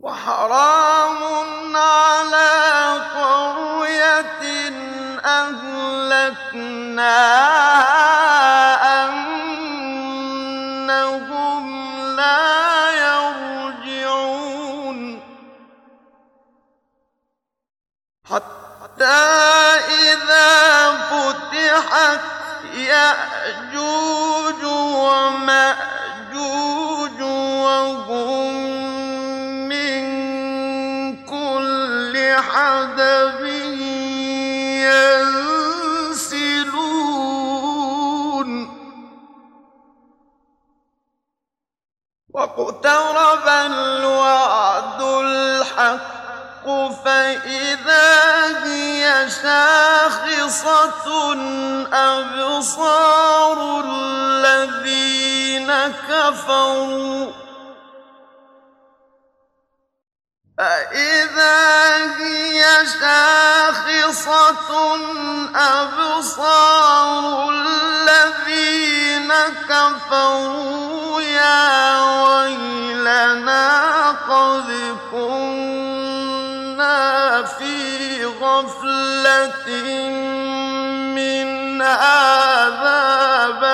وحرام على قرية أهلكناها أنهم لا يرجعون حتى إذا فتحت يأجوج ومأجوج وهم من كل حدب ينسلون واقترب الوعد الحق فإذا هي شاخصة أبصار الذين كفروا يا ويلنا قد كنا في غفلة من هذا